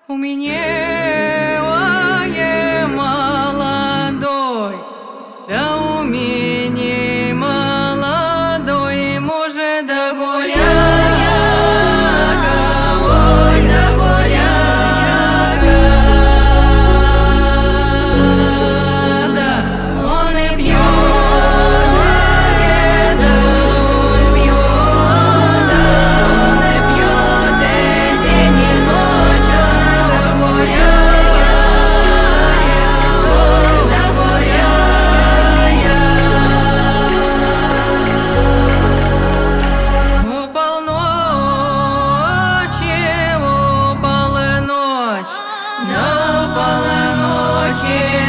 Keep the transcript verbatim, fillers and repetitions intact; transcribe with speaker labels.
Speaker 1: У меня молодой, да у меня молодой, может, да гуляка, ой, да гуляка, да он и пьет, да он пьет, да он и пьет, и день и ночь он да гуляет, ой, да гуляет. У полночи, у полночь, да у полночи